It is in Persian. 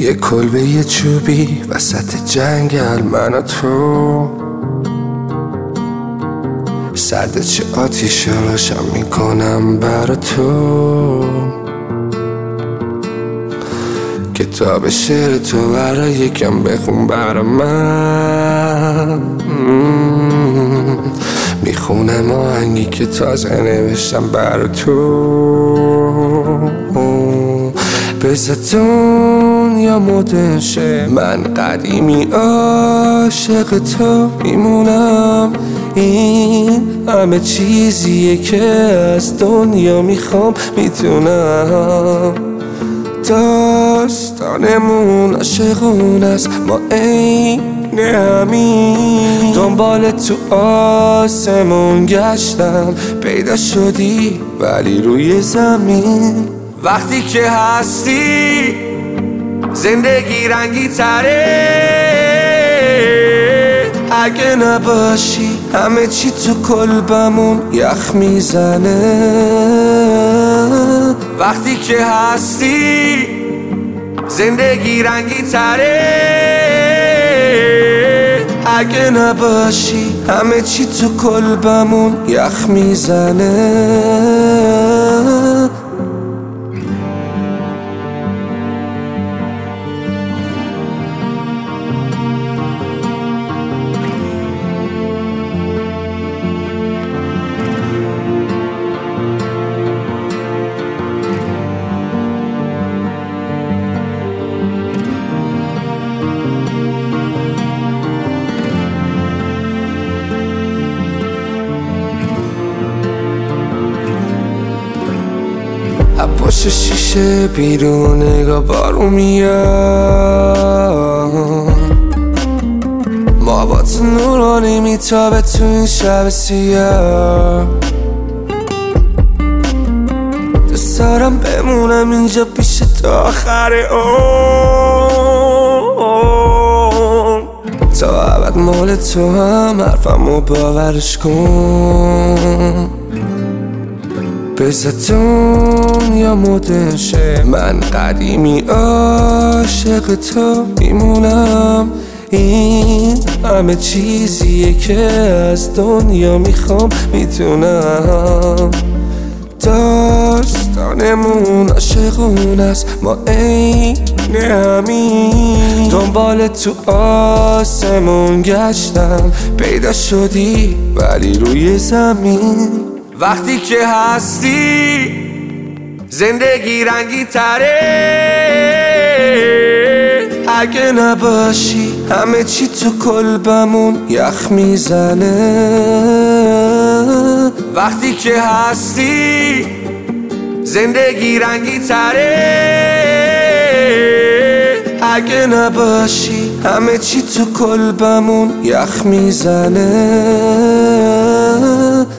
یه کلبه یه چوبی وسط جنگل، من و تو سرد چه آتیش روشن میکنم برا تو. کتاب شعر تو برا یکم بخون برا من. میخونم آهنگی که تازه نوشتم برا تو. بذار دنیا مدرن شه، من قدیمی عاشق تو میمونم. این همه چیزیه که از دنیا میخوام میتونم. داستانمون عاشقون است، ما عین همین. دنبال تو آسمون گشتم، پیدا شدی ولی روی زمین. وقتی که هستی زندگی رنگی تره، اگه نباشی همه چی تو قلبمون یخ میزنه. وقتی که هستی زندگی رنگی تره، اگه نباشی همه چی تو قلبمون یخ میزنه. پشت شیشه بیرون نگاه بارون میاد، ما با تو نورانی میتابه تو این شب سیاه. دوست دارم بمونم اینجا پیش تا آخر عمر، تا ابد مال تو هم حرفمو باورش کن. بذار دنیا مدرن شه، من قدیمی عاشق تو میمونم. این همه چیزیه که از دنیا میخوام میتونم. داستانمون عاشقون است، ما عین همین. دنبال تو آسمون گشتم، پیدا شدی ولی روی زمین. وقتی که هستی زندگی رنگی تره، اگه نباشی همه چی تو قلبمون یخ میزنه. وقتی که هستی زندگی رنگی تره، اگه نباشی همه چی تو قلبمون یخ میزنه.